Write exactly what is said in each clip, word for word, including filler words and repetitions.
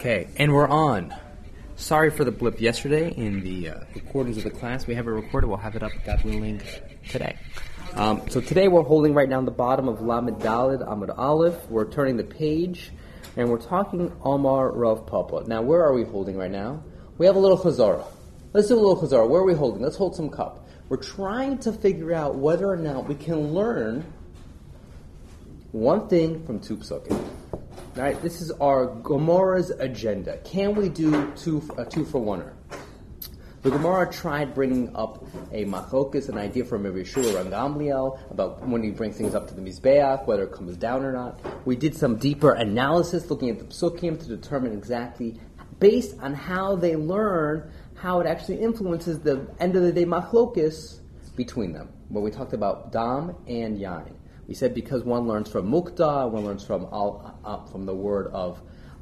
Okay, and we're on. Sorry for the blip yesterday in the uh, recordings of the class. We have it recorded. We'll have it up, God willing, today. Um, so today we're holding right down the bottom of Lamed Daled Amud Aleph. We're turning the page, and we're talking Omar Rav Papa. Now, where are we holding right now? We have a little Chazara. Let's do a little Chazara. Where are we holding? Let's hold some cup. We're trying to figure out whether or not we can learn one thing from two psukim. Right? This is our Gemara's agenda. Can we do two a two for one? The Gemara tried bringing up a machlokas, an idea from Rabbi Yeshua and Gamliel about when you bring things up to the Mizbeach, whether it comes down or not. We did some deeper analysis looking at the psukim to determine exactly, based on how they learn, how it actually influences the end of the day machlokas between them. When we talked about dam and yain. We said because one learns from mukta, one learns from al, uh, from the word of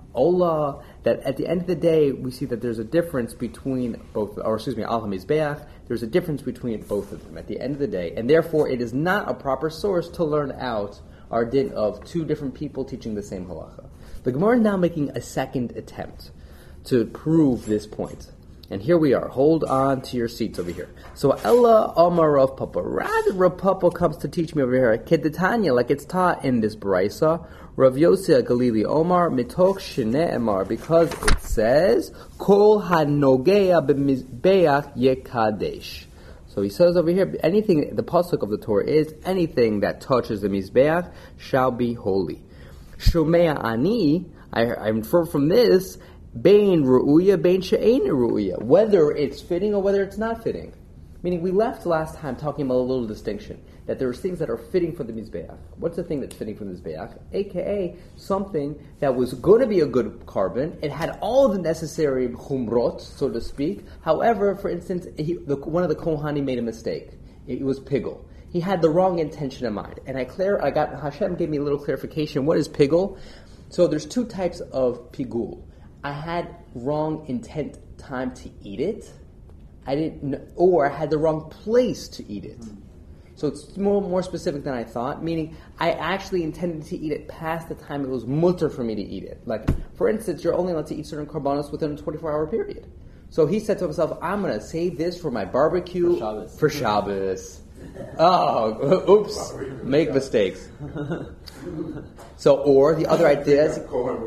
olah, that at the end of the day, we see that there's a difference between both, or excuse me, al hamizbeach, there's a difference between both of them at the end of the day, and therefore it is not a proper source to learn out our din of two different people teaching the same halacha. The Gemara is now making a second attempt to prove this point. And here we are. Hold on to your seats over here. So Ella Omar Rav Papa. Rather, Rav Papa comes to teach me over here. Kedetanya, like it's taught in this Braisa. Rav Yossi Galili Omar Mitok Shene Emar, because it says Kol Hanogea B'Mizbeach Yekadesh. So he says over here, anything. The pasuk of the Torah is anything that touches the Mizbeach shall be holy. Shomea Ani. I, I infer from this. Bain ru'uya, bain she'ein ru'uya. Whether it's fitting or whether it's not fitting. Meaning, we left last time talking about a little distinction. That there are things that are fitting for the Mizbeach. What's the thing that's fitting for the Mizbeach? A K A something that was going to be a good carbon. It had all the necessary chumrot, so to speak. However, for instance, he, the, one of the Kohanim made a mistake. It, it was pigul. He had the wrong intention in mind. And I clear, I got Hashem gave me a little clarification. What is pigul? So there's two types of pigul. I had wrong intent time to eat it. I didn't, know, or I had the wrong place to eat it. So it's more more specific than I thought. Meaning, I actually intended to eat it past the time it was mutter for me to eat it. Like, for instance, you're only allowed to eat certain karbanos within a twenty-four hour period. So he said to himself, "I'm going to save this for my barbecue for Shabbos." For Shabbos. Oh, oops! Make mistakes. So, or the other idea is,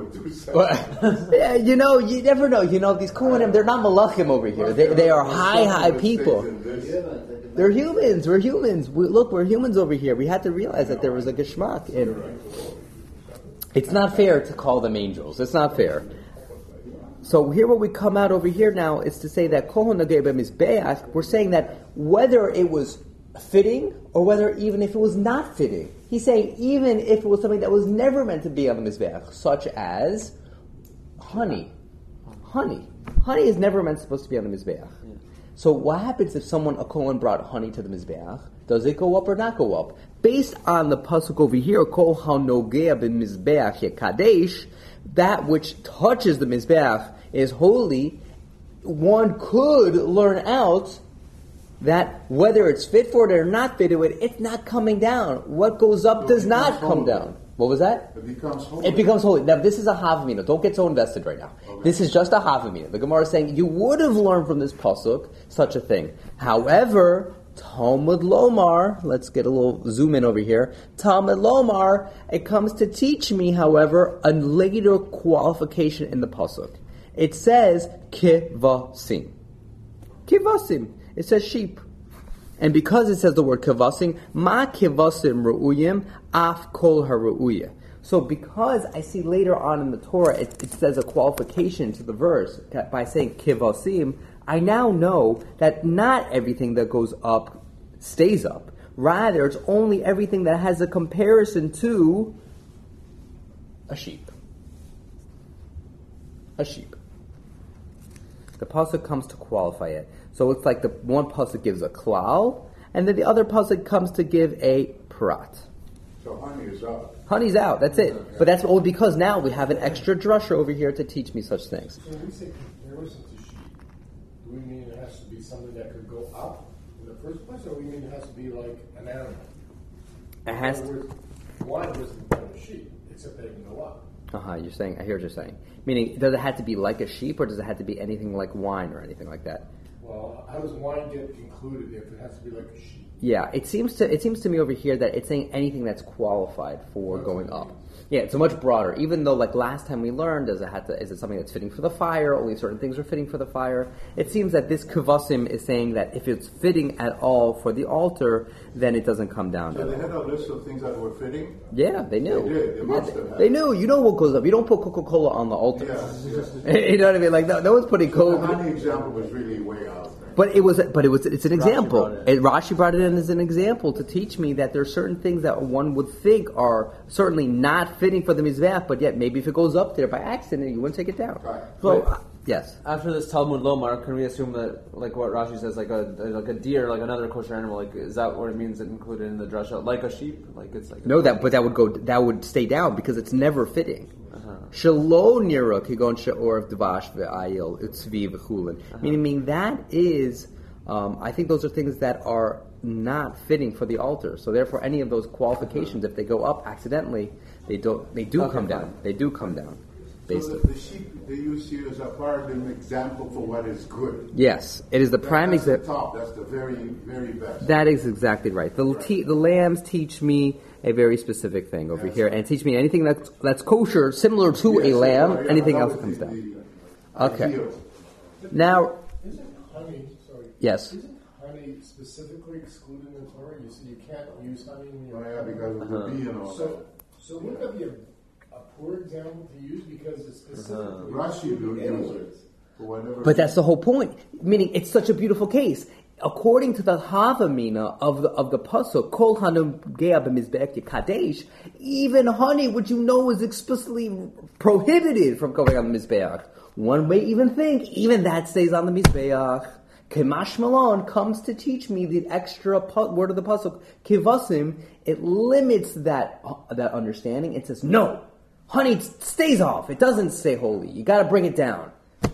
yeah, you know, you never know. You know, these Kohanim, they're not malachim over here. They they are high, high people. They're humans. We're humans. We, look, we're humans over here. We had to realize that there was a geschmack, and it's not fair to call them angels. It's not fair. So here, what we come out over here now is to say that Kohon Nagei B'Mizbeach. We're saying that whether it was fitting or whether even if it was not fitting. He's saying even if it was something that was never meant to be on the Mizbeach, such as honey. Honey. Honey is never meant supposed to be on the Mizbeach. Yeah. So what happens if someone, a Kohen, brought honey to the Mizbeach? Does it go up or not go up? Based on the pasuk over here, Kol HaNogea B'Mizbeach Yekadesh, that which touches the Mizbeach is holy, one could learn out that whether it's fit for it or not fit for it, it's not coming down. What goes up does not come holy. down. What was that? It becomes holy. It becomes holy. Now, this is a havamina. Don't get so invested right now. Okay. This is just a havamina. The Gemara is saying you would have learned from this pasuk such a thing. However, Talmud Lomar, let's get a little zoom in over here. Talmud Lomar, it comes to teach me, however, a later qualification in the pasuk. It says kivasim. Kivasim. It says sheep. And because it says the word kivasim, ma kivasim ru'uyim af kol haru'uyah. So because I see later on in the Torah, it, it says a qualification to the verse by saying kivasim, I now know that not everything that goes up stays up. Rather, it's only everything that has a comparison to a sheep. A sheep. The pasuk comes to qualify it. So it's like the one pasuk gives a klal, and then the other pasuk comes to give a prat. So honey is out. Honey's out. That's it. Okay. But that's only because now we have an extra drusha over here to teach me such things. So when we say comparison to sheep, do we mean it has to be something that could go up in the first place, or we mean it has to be like an animal? It has. In other words, wine doesn't become a sheep, except they can go up. Uh-huh, you're saying, I hear what you're saying. Meaning, does it have to be like a sheep, or does it have to be anything like wine or anything like that? Well, how does wine get included if it has to be like a sheep? Yeah, it seems to it seems to me over here that it's saying anything that's qualified for going up. Yeah, it's much broader. Even though, like last time we learned, does it have to? Is it something that's fitting for the fire? Only certain things are fitting for the fire. It seems that this kevasim is saying that if it's fitting at all for the altar, then it doesn't come down. So they had a list of things that were fitting? Yeah, they knew. They did. They Yeah, must they, have had. they knew. You know what goes up. You don't put Coca-Cola on the altar. Yes, yes. You know what I mean? Like no, no one's putting The Coke. honey example was really way out there. But it was, but it was, it's an example. brought it It, Rashi brought it in as an example to teach me that there are certain things that one would think are certainly not fitting for the mizbeach, but yet maybe if it goes up there by accident, you wouldn't take it down. Right. So, Right. uh, yes. After this Talmud Lomar, can we assume that, like what Rashi says, like a like a deer, like another kosher animal, like is that what it means included in the drasha? Like a sheep, like it's like No, that, but that would go, that would stay down because it's never fitting. Shelo nira kigon she'or of dvash ve'ayil utzvi v'chulin. Meaning, meaning that is, um, I think those are things that are not fitting for the altar. So therefore, any of those qualifications, if they go up accidentally, they don't, they do Okay, come fine. down. They do come down. Based So on, the, the sheep they use here as a paradigm example for what is good. yes, it is the prime That's the example. top. That's the very, very best. That is exactly right. The te- the lambs teach me a very specific thing over here, and teach me anything that's that's kosher, similar to Yes, a lamb. yeah, anything that else was comes the- down. the Okay. ideal. Now, Isn't honey, sorry. Yes. Isn't honey specifically excluded in the Torah? You see, you can't use honey in Oh, your yeah, because of the bee and all So, that. so would that be a, a poor example to use because it's specifically Rashi do use anyways? it. For whatever but that's the whole point. Meaning, it's such a beautiful case. According to the Havamina of the of the pasuk, Kol Hanum Gea b'mizbeach Kadesh, even honey, which you know is explicitly prohibited from going on the mizbeach. One may even think even that stays on the mizbeach. Kemash Malon comes to teach me the extra pu- word of the pasuk, Kivasim. It limits that uh, that understanding. It says no, honey stays off. It doesn't stay holy. You got to bring it down.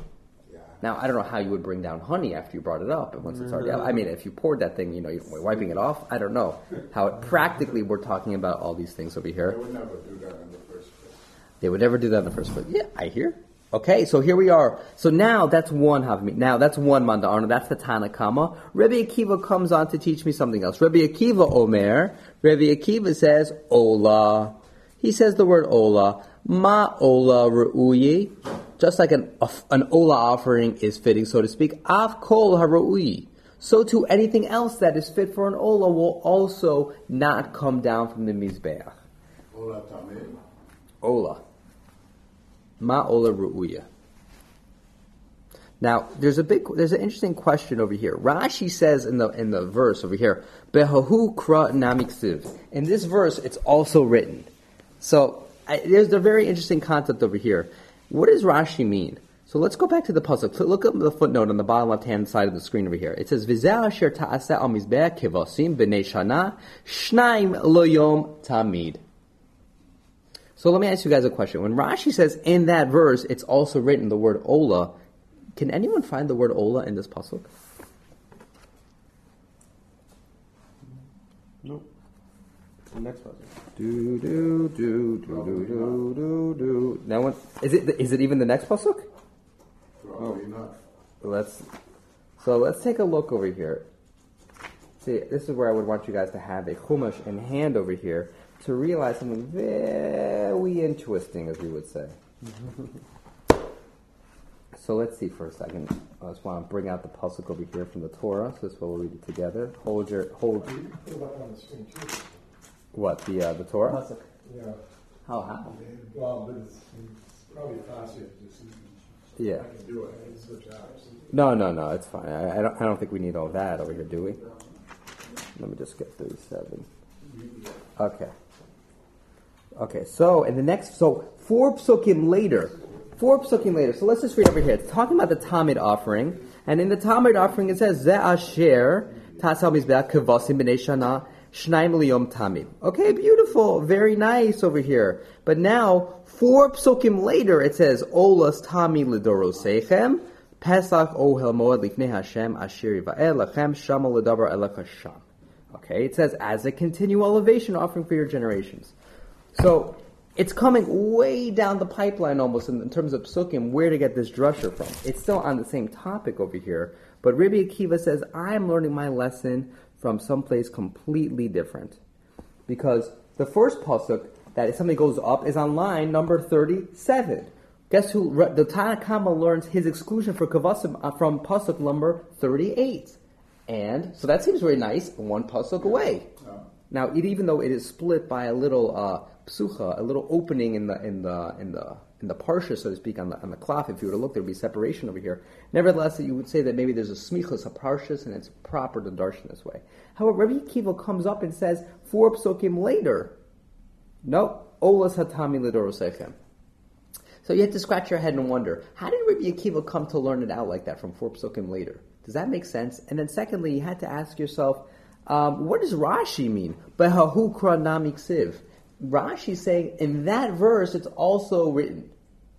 Now, I don't know how you would bring down honey after you brought it up, and once it's already out. I mean, if you poured that thing, you know, you're wiping it off. I don't know how it, practically we're talking about all these things over They here. would never do that in the first place. They would never do that in the first place. Yeah, I hear. Okay, so here we are. So now that's one Havmi. Now that's one Manda Arna. That's the Tanakama. Rabbi Akiva comes on to teach me something else. Rabbi Akiva Omer. Rabbi Akiva says Ola. He says the word Ola. Ma Ola Ru'uyi. Just like an an Ola offering is fitting, so to speak. Av Kol HaRu'uyi. So too anything else that is fit for an Ola will also not come down from the Mizbeach. Ola Tameh. Ola. Ma'ola ru'uya. Now, there's a big, there's an interesting question over here. Rashi says in the in the verse over here, Behahu kra namiksiv. In this verse, it's also written. So I, there's a very interesting concept over here. What does Rashi mean? So let's go back to the pasuk. Look at the footnote on the bottom left-hand side of the screen over here. It says, "V'zeh asher ta'aseh al mizbeach kevasim b'nei shana shnaim lo yom tamid." So let me ask you guys a question. When Rashi says in that verse, it's also written the word Ola, can anyone find the word Ola in this pasuk? No. The next one. Do do do do do do do do. No one. Is it? Is it even the next pasuk? Probably not. Let's. So let's take a look over here. See, this is where I would want you guys to have a chumash in hand over here to realize something very interesting, as we would say. So let's see for a second. I just want to bring out the pasuk over here from the Torah. So this way we'll read it together. Hold your hold. You can put it up on the screen too. What the uh, the Torah? Yeah. How how? Well, but it's, it's probably faster to just Yeah. I can do it. I can switch apps. No, no, no. It's fine. I, I don't. I don't think we need all that over here, do we? Let me just get thirty-seven. Okay. Okay. So in the next, so four psukim later, four psukim later. So let's just read over here. It's talking about the Tamid offering, and in the Tamid offering it says Ze Asher Tasal Mizbeach Kevasim B'nei Shana Shnaim Liyom Tamid. Okay, beautiful, very nice over here. But now four psukim later it says Olas Tamid Lidorosechem Pesach Ohel Moed Lifnei Hashem Asher Yiva'el Lachem Shama Ledabar Elech Hashem. Okay, it says as a continual elevation offering for your generations. So it's coming way down the pipeline almost in, in terms of psukim, where to get this drasha from. It's still on the same topic over here, but Rabbi Akiva says, I'm learning my lesson from someplace completely different. Because the first pasuk, that if something goes up, is on line number thirty-seven. Guess who? The Tanna Kama learns his exclusion for kavasim from pasuk number thirty-eight. And, so that seems very nice, one pasuk away. Oh. Now, it, even though it is split by a little uh, psucha, a little opening in the in the in the in the parsha, so to speak, on the on the klaf, if you were to look, there would be separation over here. Nevertheless, you would say that maybe there's a smichus, a parshas, and it's proper to darshan this way. However, Rabbi Akiva comes up and says four psukim later, no, olas hatami lidorosechem. So you have to scratch your head and wonder, how did Rabbi Akiva come to learn it out like that from four psukim later? Does that make sense? And then secondly, you had to ask yourself, um, what does Rashi mean? Behahu kranami ksiv. Rashi is saying in that verse it's also written.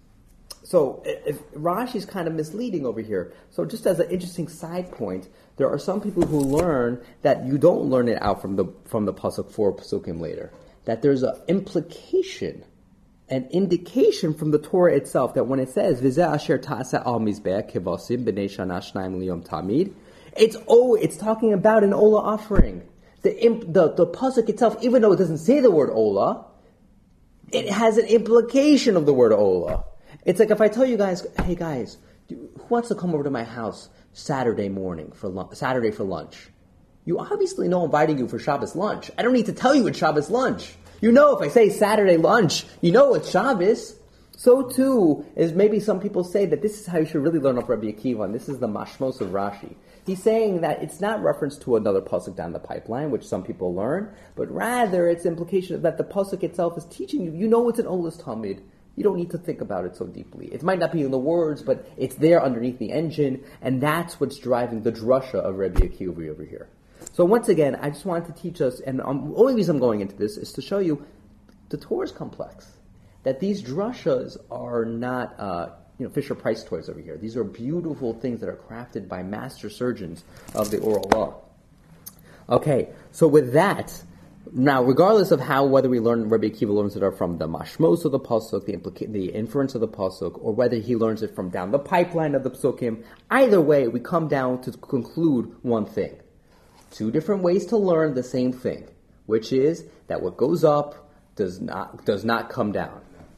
So if Rashi is kind of misleading over here. So just as an interesting side point, there are some people who learn that you don't learn it out from the from the pasuk four pasukim later. That there's an implication, an indication from the Torah itself that when it says V'zeh asher ta'asa al mizbeach kevasim b'nei shana shnayim liyom tamid, it's oh, it's talking about an ola offering. The, imp, the the pasuk itself, even though it doesn't say the word ola, it has an implication of the word ola. It's like if I tell you guys, hey guys, who wants to come over to my house Saturday morning for lunch, Saturday for lunch? You obviously know I'm inviting you for Shabbos lunch. I don't need to tell you it's Shabbos lunch. You know if I say Saturday lunch, you know it's Shabbos. So too is maybe some people say that this is how you should really learn up Rabbi Akiva, and this is the mashmos of Rashi. He's saying that it's not reference to another pasuk down the pipeline, which some people learn, but rather it's implication that the pasuk itself is teaching you. You know it's an Olas Talmud. You don't need to think about it so deeply. It might not be in the words, but it's there underneath the engine, and that's what's driving the drasha of Rabbi Akiva over here. So once again, I just wanted to teach us, and the only reason I'm going into this is to show you the Torah is complex. That these drashas are not, uh, you know, Fisher-Price toys over here. These are beautiful things that are crafted by master surgeons of the oral law. Okay, so with that, now regardless of how, whether we learn, Rabbi Akiva learns it from the mashmos of the pasuk, the, implica- the inference of the pasuk, or whether he learns it from down the pipeline of the psukim, either way, we come down to conclude one thing. Two different ways to learn the same thing, which is that what goes up does not does not come down.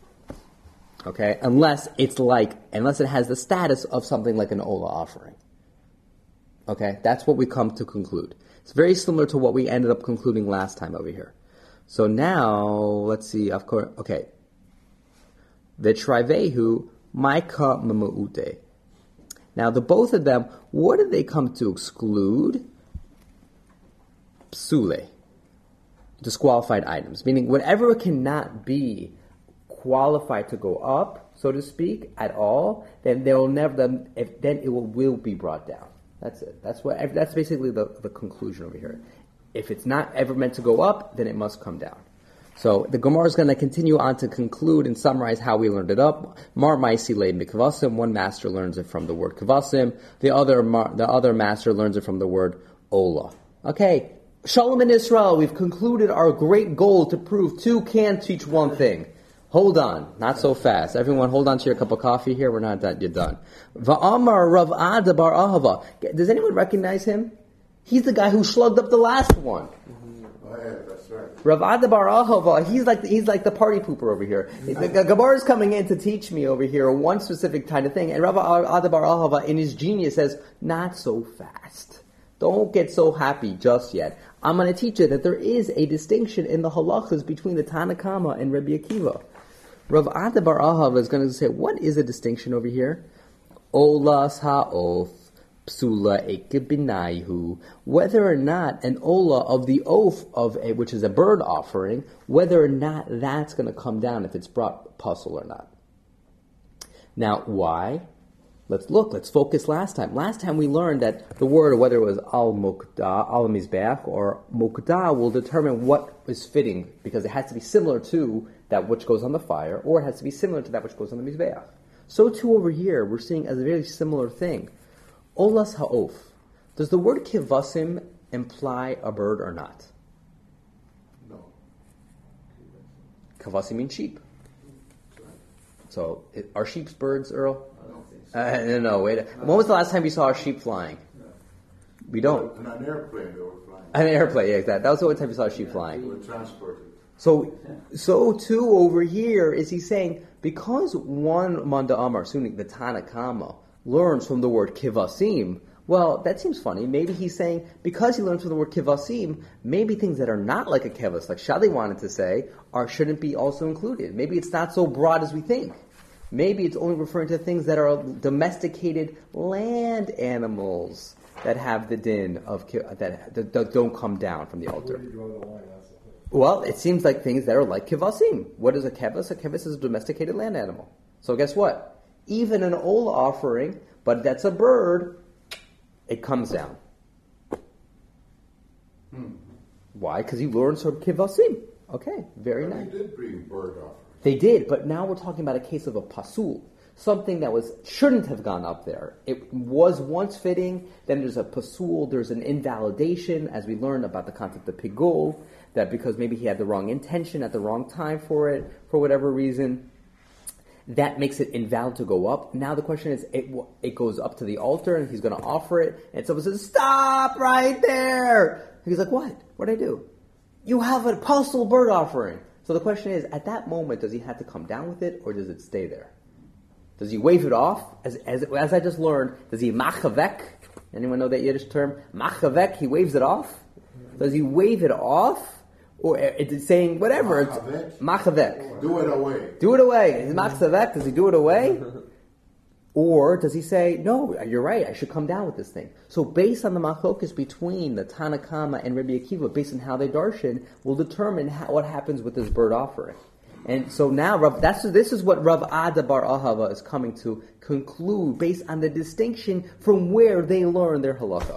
Okay, unless it's like, unless it has the status of something like an Ola offering. Okay, that's what we come to conclude. It's very similar to what we ended up concluding last time over here. So now, let's see, of course, okay. V'traivehu maika mamu'ute. Now, the both of them, what did they come to exclude? Psule. Disqualified items. Meaning, whatever cannot be qualified to go up, so to speak, at all, then they will never. Then, if, then it will, will be brought down. That's it. That's what. That's basically the, the conclusion over here. If it's not ever meant to go up, then it must come down. So the Gemara is going to continue on to conclude and summarize how we learned it up. Mar Maisi Leid Mikavasim. One master learns it from the word Kavasim. The other, the other master learns it from the word Ola. Okay. Shalom in Israel. We've concluded our great goal to prove two can teach one thing. Hold on, not so fast. Everyone, hold on to your cup of coffee here. We're not that you're done. Va'amar Rav Ada bar Ahava. Does anyone recognize him? He's the guy who slugged up the last one. Mm-hmm. Oh, yeah, that's right. Rav Ada bar Ahava. He's like he's like the party pooper over here. The, the Gabar is coming in to teach me over here one specific kind of thing, and Rav Ada bar Ahava, in his genius, says, "Not so fast. Don't get so happy just yet. I'm going to teach you that there is a distinction in the halachas between the Tanna Kama and Rabbi Akiva." Rav Ada bar Ahava is going to say, what is a distinction over here? Olas ha'of psula ekebinayhu. Whether or not an ola of the oaf of a, which is a bird offering, whether or not that's going to come down if it's brought puzzle or not. Now, why? Let's look, let's focus last time. Last time we learned that the word, whether it was al-mukda, al-mizbeach, or mukda, will determine what is fitting, because it has to be similar to that which goes on the fire, or it has to be similar to that which goes on the mizbeach. So too over here, we're seeing a very similar thing. Olas ha'of. Does the word kivasim imply a bird or not? No. Kavasim means sheep. So, it, are sheep's birds, Earl? I don't think so. Uh, no, no, wait. When was the last time you saw a sheep flying? We don't. On an airplane, they were flying. An airplane, yeah, exactly. That was the only time you saw a sheep They flying. were transported. So, so too over here is he saying because one Manda Amar, assuming the Tanakama, learns from the word kivasim. Well, that seems funny. Maybe he's saying because he learns from the word kivasim, maybe things that are not like a kivas, like Shadi wanted to say, are shouldn't be also included. Maybe it's not so broad as we think. Maybe it's only referring to things that are domesticated land animals that have the din of ki- that, that, that don't come down from the altar. Where do you draw the line? That's the thing. Well, it seems like things that are like kivasim. What is a kivas? A kivas is a domesticated land animal. So guess what? Even an ola offering, but that's a bird, it comes down. Hmm. Why? Because he learns from kivasim. Okay, very But nice. they did bring bird offerings. They did, but now we're talking about a case of a pasul. Something that was shouldn't have gone up there. It was once fitting, then there's a pasul, there's an invalidation, as we learned about the concept of pigul, that because maybe he had the wrong intention at the wrong time for it, for whatever reason, that makes it invalid to go up. Now the question is, it it goes up to the altar, and he's going to offer it, and someone says, stop right there! He's like, what? What'd I do? You have a pasul bird offering. So the question is, at that moment, does he have to come down with it, or does it stay there? Does he wave it off? As as, as I just learned, does he machavek? Anyone know that Yiddish term? Machavek, he waves it off? Does he wave it off? Or is it saying whatever? It's Machavek? machavek. Do it away. Do it away. Is machavek? Does he do it away? Or does he say, no, you're right, I should come down with this thing? So based on the machlokas between the Tanakama and Rabbi Akiva, based on how they darshan, will determine how, what happens with this bird offering. And so now, Rav, that's, this is what Rav Ada Bar Ahava is coming to conclude based on the distinction from where they learn their halacha.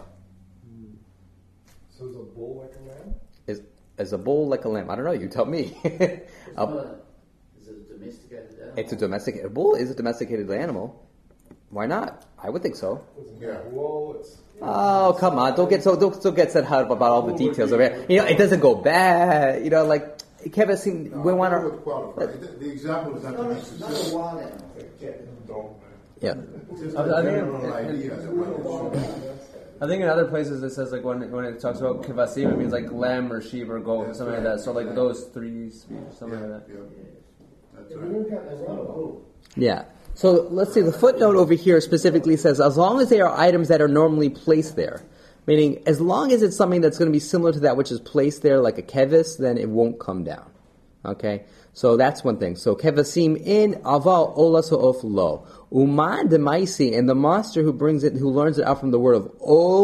So is a bull like a lamb? Is, is a bull like a lamb? I don't know, you tell me. It's A- not a, it's a domesticated animal. it's a domesticated, a bull is a domesticated animal. Why not? I would think so. It's a Yeah. bull, it's... Oh, come on. Don't get so don't, don't get set hard about all the details of it. You know, it doesn't go bad. You know, like Kevin seen No, we want that to would qualify. The, the example is not It's not, a- necessary. not a wild animal. Don't, Yeah. It's just I- a I think- general idea that what it should be. I think in other places it says like when when it talks about kivasim, it means like lamb or sheep or goat or That's something right. like that. So like those three species, something Yeah, like that. yeah. That's If right. we look at it's not a bull. Yeah. So let's see. The footnote over here specifically says as long as they are items that are normally placed there, meaning as long as it's something that's going to be similar to that which is placed there, like a kevis, then it won't come down. Okay. So that's one thing. So kevasim in aval ola so'of lo uman demaisi, and the master who brings it, who learns it out from the word of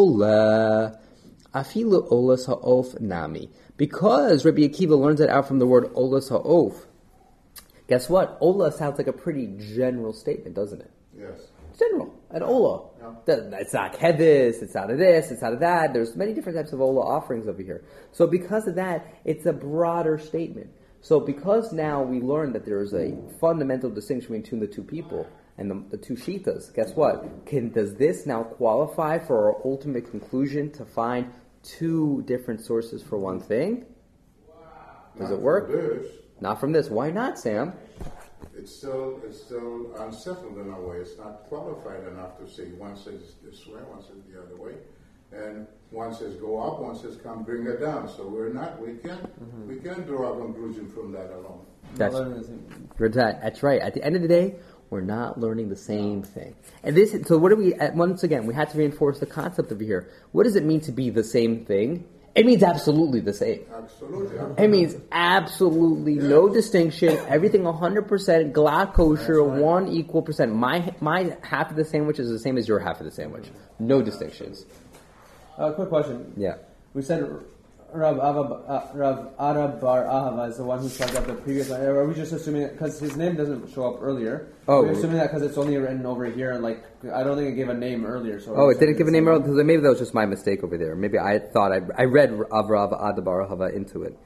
ola afilu ola so'of nami, because Rabbi Akiva learns it out from the word ola so'of. Guess what? Ola sounds like a pretty general statement, doesn't it? Yes. General, an ola. Yeah. Doesn't- It's not kevis, it's out of this, it's out of that. There's many different types of ola offerings over here. So because of that, it's a broader statement. So because now we learn that there is a fundamental distinction between the two people and the, the two shitas, guess what? Can does this now qualify for our ultimate conclusion to find two different sources for one thing? Does Not it work? for this. Not from this. Why not, Sam? It's still it's still unsettled in a way. It's not qualified enough to say one says this way, one says the other way, and one says go up, one says come bring it down. So we're not we can't Mm-hmm. we can't draw a conclusion from that alone. That's, Not learning the same- you're that- that's right. At the end of the day, we're not learning the same thing. And this, so what do we, uh, once again, we have to reinforce the concept over here. What does it mean to be the same thing? It means absolutely the same. Absolutely. It means absolutely no distinction, everything one hundred percent glad kosher, That's right. one equal percent. My, my half of the sandwich is the same as your half of the sandwich. No distinctions. Uh, quick question. Yeah. We said Rav Ava, uh, Rav Ada Bar Ahava is the one who plugged up the previous one. Are we just assuming because his name doesn't show up earlier? Oh. We're assuming that because it's only written over here. Like I don't think it gave a name earlier. So Oh, we're it didn't assuming give a it's name the earlier, one. because maybe that was just my mistake over there. Maybe I thought, I, I read Avrav Adabar Hava into it.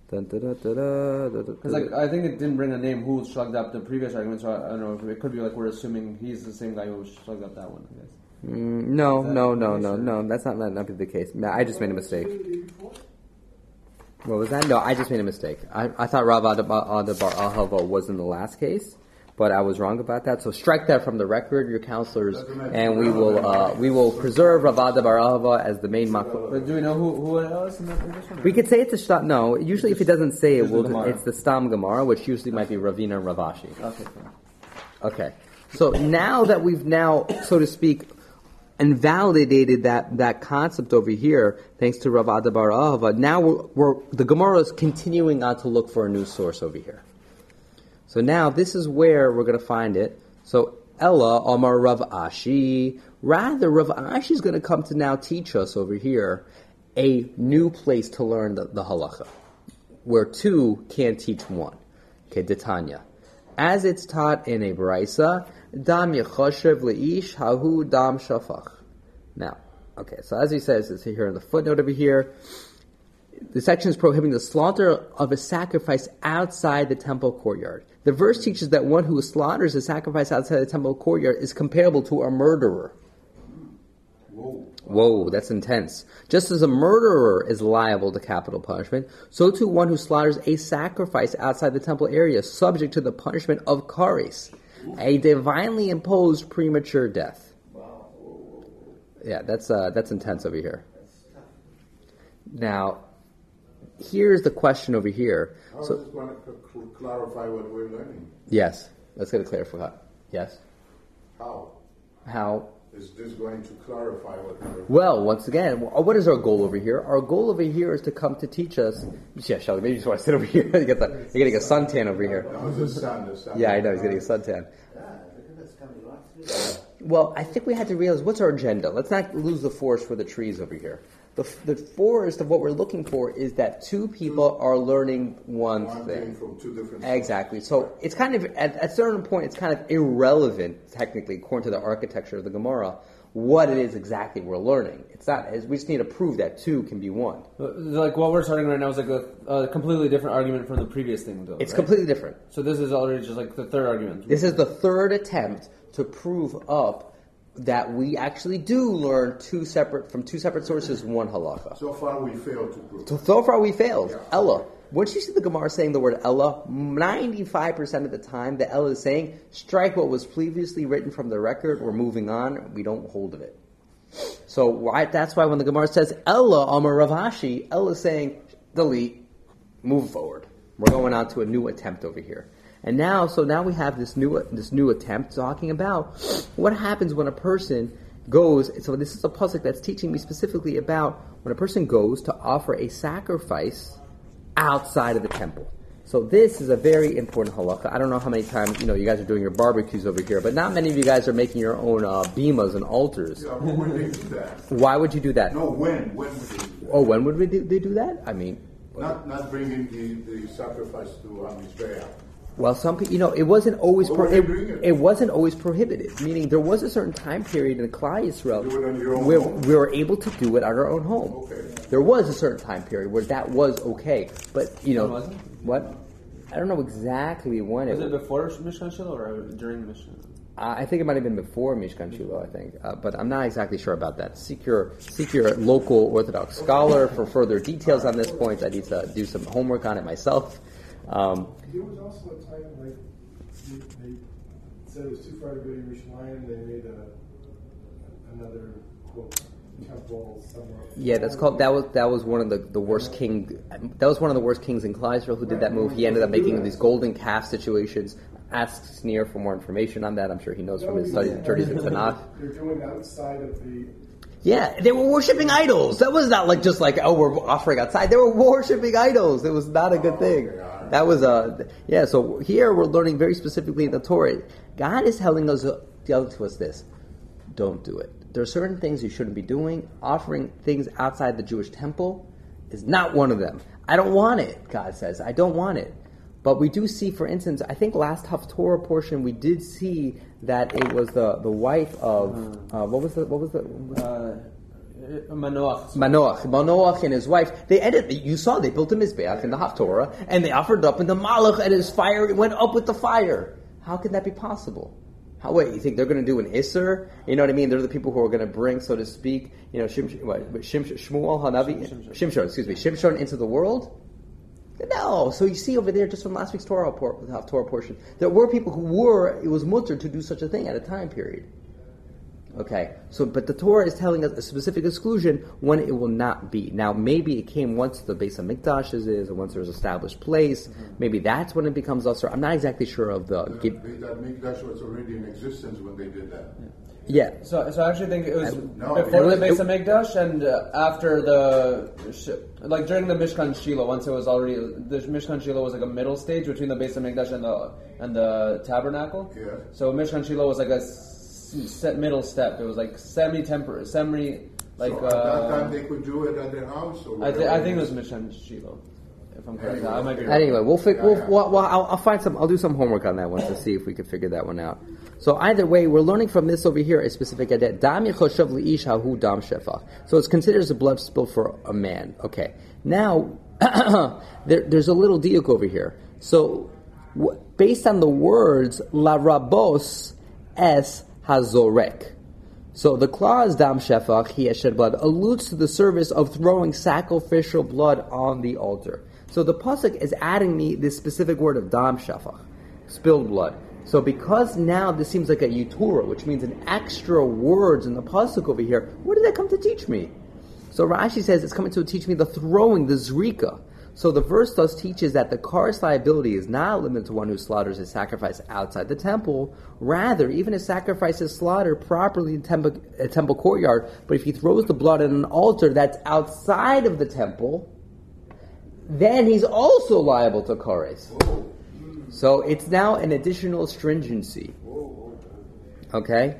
Because Because like I think it didn't bring a name who slugged up the previous argument, so I, I don't know. If it could be like we're assuming he's the same guy who slugged up that one. I guess. Mm, no, Is that no, the no, case, no, or- no. That's not, not not the case. No, I just made a mistake. What was that? No, I just made a mistake. I, I thought Rav Adabar Ahava was in the last case, but I was wrong about that. So strike that from the record, your counselors, and we will uh, we will preserve Ravada bar Ahava as the main makor. But do we know who who else in the in this one? We could say it's a stam. No, usually if it doesn't say it, Just the we'll, Gemara. it's the stam Gemara, which usually might be Ravina and Ravashi. Okay. Fine. Okay. So now that we've now, so to speak, invalidated that, that concept over here, thanks to Rav Ada bar Ahava, now we're, we're, the Gemara is continuing on to look for a new source over here. So now this is where we're going to find it. So Ella Amar Rav Ashi, rather Rav Ashi is going to come to now teach us over here a new place to learn the, the halacha, where two can't teach one. Okay, Detanya. As it's taught in a Braisa, Dam Yechoshev Leish Hahu Dam Shafach. Now, okay, so as he says, it's here in the footnote over here, the section is prohibiting the slaughter of a sacrifice outside the temple courtyard. The verse teaches that one who slaughters a sacrifice outside the temple courtyard is comparable to a murderer. Whoa. Whoa, that's intense. Just as a murderer is liable to capital punishment, so too one who slaughters a sacrifice outside the temple area, subject to the punishment of kares, a divinely imposed premature death. Yeah, that's uh, that's intense over here. Now, here's the question over here. How So, is this going to cl- clarify what we're learning? yes, let's get it clarified. Yes, How how? is this going to clarify what we're Well, once again, what is our goal over here? Our goal over here is to come to teach us. Yeah, Shelly, maybe you just want to sit over here. you get the, you're getting a suntan over here. That was the sun, the sun. Yeah, I know, he's getting a suntan. Well, I think we had to realize, what's our agenda? Let's not lose the forest for the trees over here. The, the forest of what we're looking for is that two people are learning one, One thing. thing from two different Exactly. So it's kind of, at, at a certain point, it's kind of irrelevant, technically, according to the architecture of the Gemara, what it is exactly we're learning. It's not, we just need to prove that two can be one. Like what we're starting right now is like a, a completely different argument from the previous thing, though. It's right? completely different. So this is already just like the third argument. This is the third attempt to prove up that we actually do learn two separate, from two separate sources, one halacha. So far we failed to prove. So, so far we failed. Yeah. Ella. Once you see the Gemara saying the word Ella, ninety-five percent of the time the Ella is saying, strike what was previously written from the record, we're moving on, we don't hold of it. So why, that's why when the Gemara says Ella Amar Rav Ashi, Ella is saying, delete, move forward. We're going on to a new attempt over here. And now, so now we have this new this new attempt talking about what happens when a person goes. So this is a pasuk that's teaching me specifically about when a person goes to offer a sacrifice outside of the temple. So this is a very important halakha. I don't know how many times, you know, you guys are doing your barbecues over here, but not many of you guys are making your own uh, bimas and altars. Yeah, when would they do that? Why would you do that? No, when? When would they do that? Oh, when would we do, they do that? I mean, Not not bringing the, the sacrifice to um, Israel. well, some people, you know, it wasn't always What pro- were they it, doing it? it wasn't always prohibited. Meaning, there was a certain time period in Klal Yisrael Do it on your own where home? we were able to do it at our own home. Okay. There was a certain time period where that was okay, but you know, When was it? what? I don't know exactly when Was it it before Mishkan Shiloh or during Mishkan? Uh, I think it might have been before Mishkan Shiloh, I think, uh, but I'm not exactly sure about that. Seek your seek your local Orthodox scholar for further details on this point. I need to do some homework on it myself. Um, There was also a time like they, they said it was too far to go to Yerushalayim. They made a another quote temple somewhere. yeah, that's called. That was that was one of the, the worst king. That was one of the worst kings in Klal Yisrael who did that move. He ended up making these golden calf situations. Ask Sneer for more information on that. I'm sure he knows from his studies and journeys in Tanakh. They're doing outside of the. Yeah, they were worshiping idols. That was not like just like, oh, we're offering outside. They were worshiping idols. It was not a good thing. That was a yeah. So here we're learning very specifically in the Torah. God is telling us, telling to us this: don't do it. There are certain things you shouldn't be doing. Offering things outside the Jewish temple is not one of them. I don't want it. God says, I don't want it. But we do see, for instance, I think last Haftorah portion we did see that it was the, the wife of uh, what was the what was the Uh, Manoach. Manoach, Manoach and his wife. They ended. You saw they built a mizbeach in the Haftorah, and they offered up, and the Malach and his fire went up with the fire. How can that be possible? How wait? You think they're going to do an Isser? You know what I mean? They're the people who are going to bring, so to speak, you know, Shim, what, Shim, Shmuel Hanavi, Shimshon, excuse me, Shimshon into the world. No. So you see over there, just from last week's Torah, por- Torah portion, there were people who were, it was mutter to do such a thing at a time period. Okay, so but the Torah is telling us a specific exclusion when it will not be. Now, maybe it came once the base of Mikdash is, or once there's established place. Mm-hmm. Maybe that's when it becomes usher. I'm not exactly sure of the. the that Mikdash was already in existence when they did that. Yeah. So, so I actually think it was no, before it was, the base of Mikdash and uh, after the, like during the Mishkan Shiloh. Once it was already the Mishkan Shiloh was like a middle stage between the base of Mikdash and the and the tabernacle. Yeah. So Mishkan Shiloh was like a set middle step. It was like semi-temporary, semi like. So at uh, that time they could do it at their house. Or I, th- I think it was Mishkan Shiloh. If I'm correct, anyway, I might be wrong. Anyway, we'll, fig- yeah, we'll, yeah. well, well I'll, I'll find some. I'll do some homework on that one to see if we can figure that one out. So either way, we're learning from this over here a specific idea. Dam yichoshav li'ish hahu dam shefach. So it's considered as a blood spill for a man. Okay. Now there, there's a little diuk over here. So w- based on the words la rabos es hazorek. So the clause dam shefach, he has shed blood, alludes to the service of throwing sacrificial blood on the altar. So the pasuk is adding me this specific word of dam shefach, spilled blood. So because now this seems like a yutura, which means an extra words in the pasuk over here, what did that come to teach me? So Rashi says it's coming to teach me the throwing, the zrika. So the verse thus teaches that the kares liability is not limited to one who slaughters his sacrifice outside the temple. Rather, even if sacrifice is slaughtered properly in temple, a temple courtyard, but if he throws the blood on an altar that's outside of the temple, then he's also liable to kares. So it's now an additional stringency. Okay?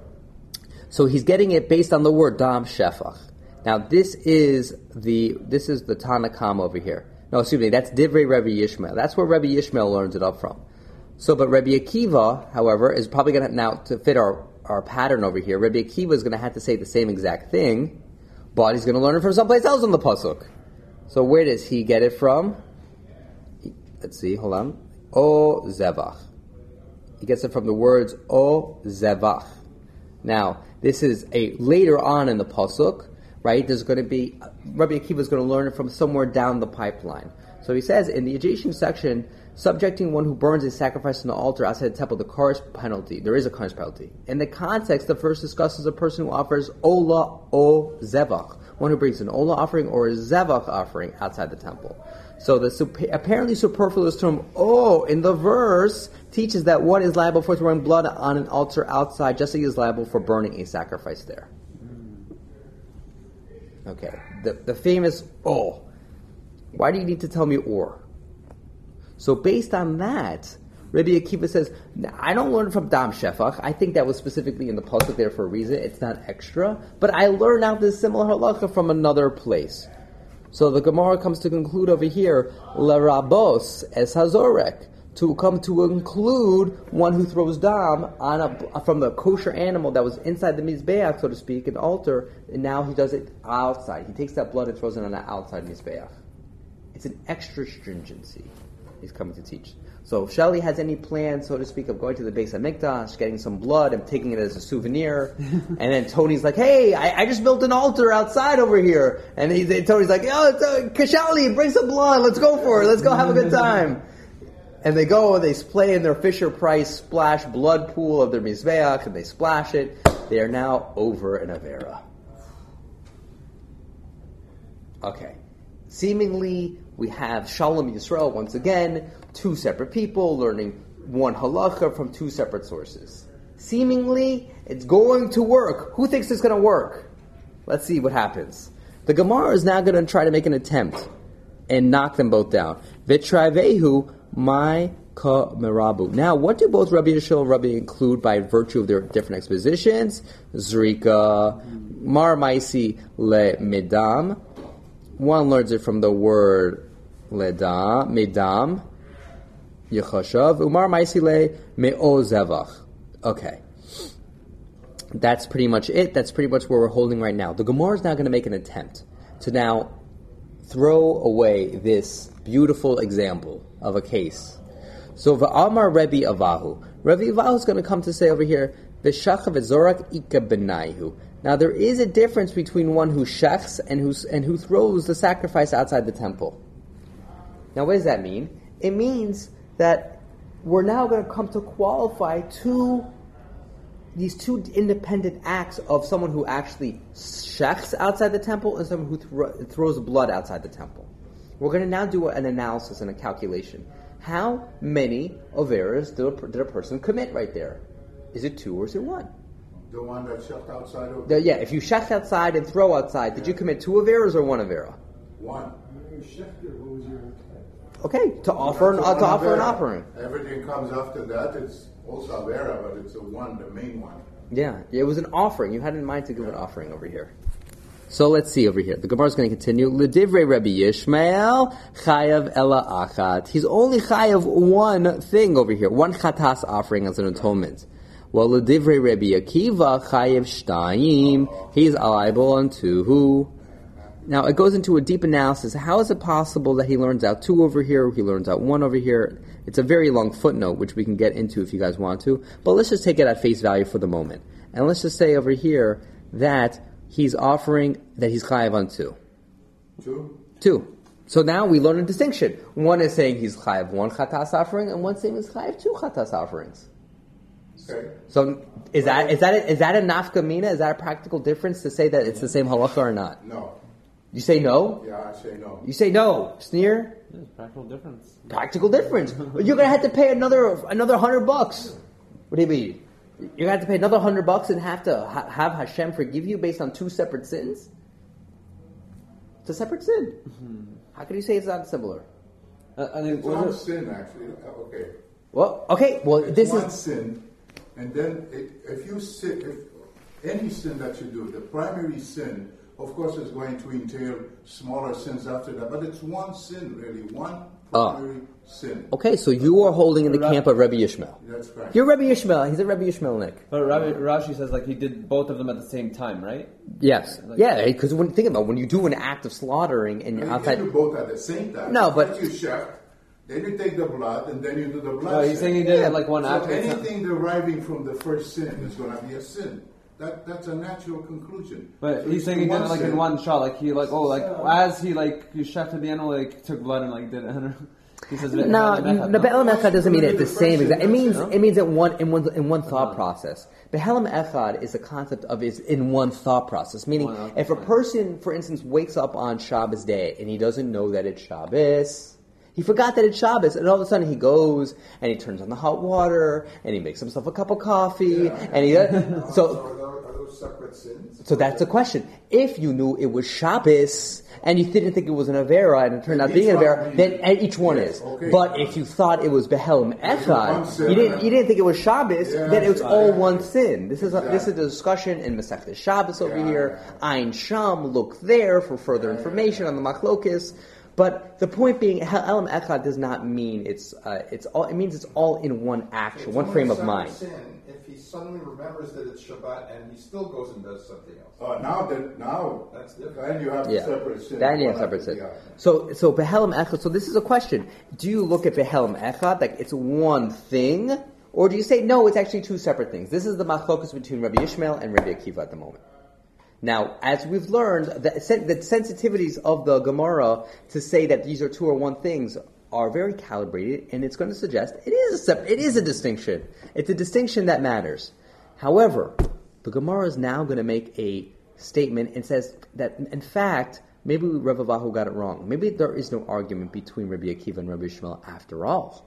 So he's getting it based on the word dam shefach. Now this is the this is the Tanakam over here. No, excuse me, that's Divrei Rabbi Yishmael. That's where Rabbi Yishmael learns it up from. So, but Rabbi Akiva, however, is probably going to, now to fit our, our pattern over here, Rabbi Akiva is going to have to say the same exact thing, but he's going to learn it from someplace else in the pasuk. So where does he get it from? Let's see, hold on. O zevach. He gets it from the words O zevach. Now, this is a later on in the pasuk, right? There's going to be, Rabbi Akiva is going to learn it from somewhere down the pipeline. So he says, in the adjacent section, subjecting one who burns a sacrifice on the altar outside the temple, the kares penalty. There is a kares penalty. In the context, the first discusses a person who offers ola o zevach, one who brings an ola offering or a zevach offering outside the temple. So the super, apparently superfluous term "oh" in the verse teaches that one is liable for throwing blood on an altar outside, just as he is liable for burning a sacrifice there. Okay, the the famous "oh." Why do you need to tell me "or"? So based on that, Rabbi Akiva says, I don't learn from Dam Shefach. I think that was specifically in the pasuk there for a reason. It's not extra, but I learn out this similar halacha from another place. So the Gemara comes to conclude over here, Larabos es hazorek, to come to include one who throws dam on a, from the kosher animal that was inside the mizbeach, so to speak, an altar, and now he does it outside. He takes that blood and throws it on the outside mizbeach. It's an extra stringency he's coming to teach. So if Shelley has any plans, so to speak, of going to the base of Mikdash, getting some blood and taking it as a souvenir, and then Tony's like, hey, I, I just built an altar outside over here. And he, Tony's like, oh, uh, Kashali, bring some blood, let's go for it, let's go have a good time. And they go, they play in their Fisher-Price splash blood pool of their Mizbeach, and they splash it. They are now over an Avera. Okay. Seemingly, we have Shalom Yisrael once again, two separate people learning one halacha from two separate sources. Seemingly, it's going to work. Who thinks it's going to work? Let's see what happens. The Gemara is now going to try to make an attempt and knock them both down. Vitravehu my ka merabu. Now, what do both Rabbi Yishmael and Rabbi include by virtue of their different expositions? Zrika, mar maisi le midam. One learns it from the word leda, midam, yechashav, umar maisile me'o zevach. Okay. That's pretty much it. That's pretty much where we're holding right now. The Gemara is now going to make an attempt to now throw away this beautiful example of a case. So, va'amar Rebbe Avahu. Rebbe Avahu is going to come to say over here, v'shacha v'zorak ika benaihu. Now there is a difference between one who shechs and who and who throws the sacrifice outside the temple. Now, what does that mean? It means that we're now going to come to qualify two, these two independent acts of someone who actually shechs outside the temple and someone who thro- throws blood outside the temple. We're going to now do an analysis and a calculation. How many averas did a, did a person commit right there? Is it two or is it one? The one that shut outside of The, yeah, if you shech outside and throw outside, did you commit two averas or one avera? one. When you shifted, what was your intent? Okay, to offer an, That's uh, a to one offer an avera. offering. Everything comes after that. It's also avera, but it's the one, the main one. Yeah, it was an offering. You had in mind to give an offering over here. So let's see over here. The Gemara is going to continue. L'divrei Rabbi Yishmael chayav ela achat. He's only chayav one thing over here, one chatas offering as an atonement. Well, l'divrei Rabbi Akiva chayav shtayim. He's liable on two. Now it goes into a deep analysis. How is it possible that he learns out two over here, he learns out one over here? It's a very long footnote, which we can get into if you guys want to. But let's just take it at face value for the moment. And let's just say over here that he's offering that he's chayav on two. Two? Two. So now we learn a distinction. One is saying he's chayav one chatas offering, and one saying he's chayav two chatas offerings. Okay. So is that is that a, is that a nafka mina? Is that a practical difference to say that it's the same halacha or not? No. You say no? Yeah, I say no. You say no. Sneer? There's practical difference. Practical difference. You're gonna have to pay another another hundred bucks. What do you mean? You're gonna have to pay another hundred bucks and have to ha- have Hashem forgive you based on two separate sins? It's a separate sin. Mm-hmm. How can you say it's not similar? Uh, I think It's one sin, actually. Uh, Okay. Well, okay. Well, It's this one is sin, and then it, if you sin, if any sin that you do, the primary sin, of course, is going to entail smaller sins after that. But it's one sin, really, one primary sin. okay. So you are holding in the camp of Rabbi Yishmael. That's right. You're Rabbi Yishmael. He's a Rabbi Yishmael, Nick. But Rabbi, Rashi says like he did both of them at the same time, right? Yes. Yeah. Because when you think about it, when you do an act of slaughtering and You you're can outside, do both at the same time. No, but- First you chef, then you take the blood, and then you do the blood. No, he's saying he did it like one So after. anything deriving from the first sin is going to be a sin. That that's a natural conclusion. But So he's it's saying he the did it like sin. in one shot, like he like oh like as he like he shafted the animal, like took blood and like did it. He says no, no, Be'elam Echad doesn't mean it the same exact. It means No? it means in one in one in one thought process. Be'elam Echad is the concept of is in one thought process. Meaning, One, if a person, for instance, wakes up on Shabbos day and he doesn't know that it's Shabbos. He forgot that it's Shabbos, and all of a sudden he goes and he turns on the hot water and he makes himself a cup of coffee, Yeah. and he uh, So so are those, are those separate sins? so that's the question. If you knew it was Shabbos and you didn't think it was an Avera and it turned out Each being an one Avera, is- then and each one Yes, is. okay. But if you thought it was Behelim one Echad, sin, you didn't yeah. you didn't think it was Shabbos, Yeah, then it was that's all right. one sin. This is a, this is Exactly. a discussion in Masechta Shabbos over Yeah, here. yeah. Ein Sham, look there for further information on the Machlokis. But the point being, Elam Echad does not mean it's uh, it's all. It means it's all in one action, It's one only frame a of separate mind. Sin if he suddenly remembers that it's Shabbat and he still goes and does something else. Oh, now that now That's different. then you have Yeah. separate sin. Then you have one separate after sin. the other. So, so Behelim Echad. So this is a question: do you look at Behelim Echad like it's one thing, or do you say no? It's actually two separate things. This is the machlokus between Rabbi Yishmael and Rabbi Akiva at the moment. Now, as we've learned, the, sen- the sensitivities of the Gemara to say that these are two or one things are very calibrated, and it's going to suggest it is a sep- it is a distinction. It's a distinction that matters. However, the Gemara is now going to make a statement and says that, in fact, maybe Rav Avahu got it wrong. Maybe there is no argument between Rabbi Akiva and Rabbi Yishmael after all.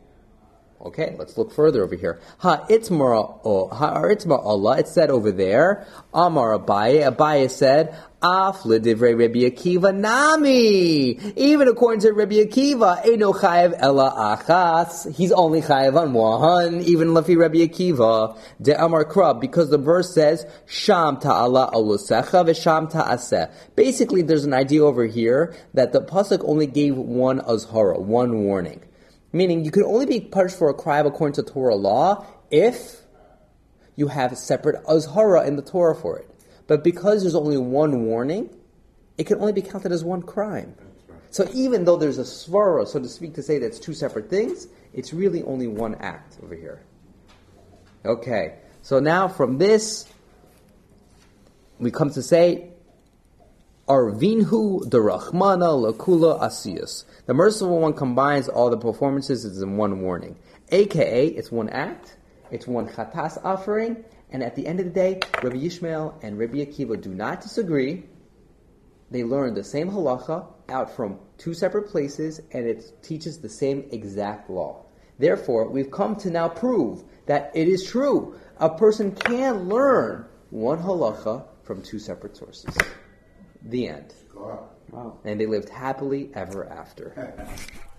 Okay, let's look further over here. Ha itzmar oh, ha itzmar Allah. It said over there. Amar Abaye. Abaye said, Af l'divrei Rabbi Akiva nami. Even according to Rabbi Akiva, Eino chayev ela achas. He's only chayev on one. Even lefi Rabbi Akiva. De Amar Krab, because the verse says Sham ta'ala alusecha v'sham ta'aseh. Basically, there's an idea over here that the pasuk only gave one azhara, one warning. Meaning, you could only be punished for a crime according to Torah law if you have a separate azhara in the Torah for it. But because there's only one warning, it can only be counted as one crime. So even though there's a svara, so to speak, to say that it's two separate things, it's really only one act over here. Okay, so now from this, we come to say, Arvinhu the Rahmana Lakula Asiyas. The Merciful One combines all the performances in one warning. A K A, it's one act, it's one chatas offering, and at the end of the day, Rabbi Yishmael and Rabbi Akiva do not disagree. They learn the same halacha out from two separate places, and it teaches the same exact law. Therefore, we've come to now prove that it is true. A person can learn one halacha from two separate sources. The end. God. And they lived happily ever after.